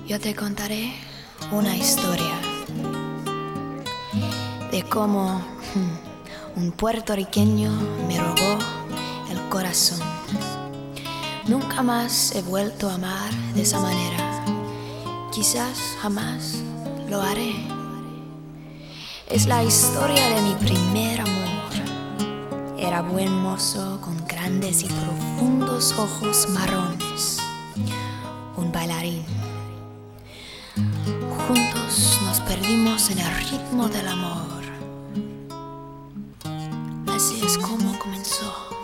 Yo te contaré una historia de cómo un puertorriqueño me robó el corazón. Nunca más he vuelto a amar de esa manera. Quizás jamás lo haré. Es la historia de mi primer amor. Era buen mozo con grandes y profundos ojos marrones. Un bailarín. Juntos nos perdimos en el ritmo del amor. Así es como comenzó.